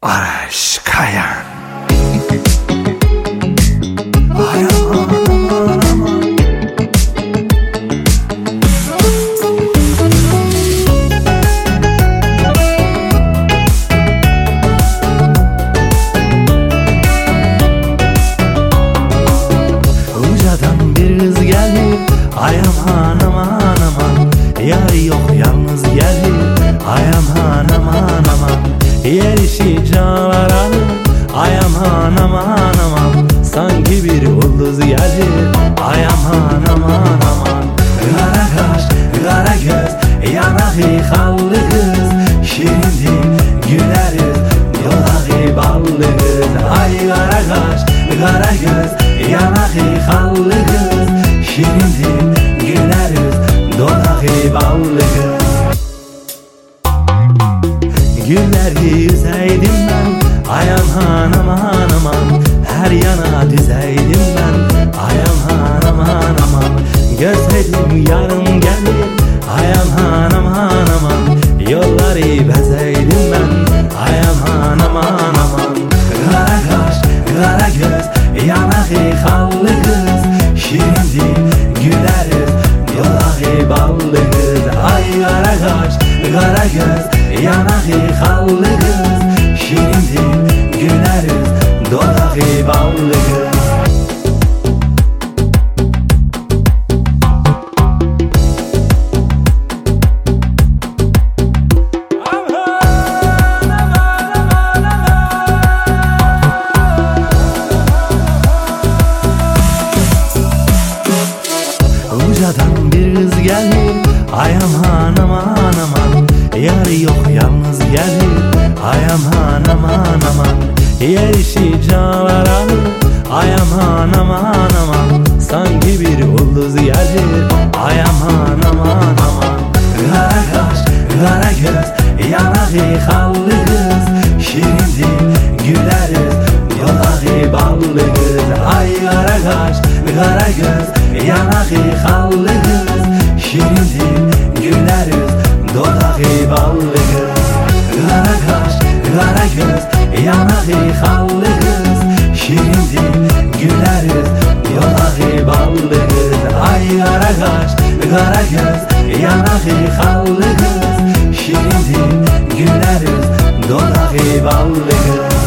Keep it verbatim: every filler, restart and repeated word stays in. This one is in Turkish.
Araş Kayan. Ucadan bir kız geldi, ay aman aman aman. Yar yok yalnız geldi, ay aman aman aman. Yer işi canlar alır, ay aman aman aman. Sanki bir ulduz geldi, ay aman aman aman. Kara kaş, kara göz, yanakı kallı kız. Şirindi güleriz, yolağı ballı kız. Ay kara kaş, kara göz, yanakı kallı kız. Şirindi güleriz, dodağı ballı kız. Gülleri yüzeydim ben, ay aman aman aman. Her yana düzeydim ben, ay aman aman aman. Gözledim yarım gelir, ay aman aman aman. Yolları bezeydim ben, ay aman aman aman. Kara kaş, kara göz, yanakı kallı kız. Şirindi güleriz, yolağı ballı kız. Ay kara kaş, kara göz, yanakı kallı kız. Şirindi güleriz, dodağı ballı kız. Ucadan bir kız geldi, ay aman aman aman. Yar yok yalnız geldi, ay aman aman aman. Yer işi canlar alır, ay aman aman aman. Sanki bir ulduz geldi, ay aman aman aman. Kara kaş, kara göz, yanakı kallı kız. Şirindi güleriz, yolağı ballı kız. Ay kara kaş, kara göz, yanakı kallı kız. Şirindi güleriz, dodağı ballı kız. Kara kaş, kara göz, yanakı kallı kız. Şirindi güleriz, yolağı ballı kız. Ay kara kaş, kara göz, yanakı kallı kız. Şirindi güleriz, dodağı ballı kız.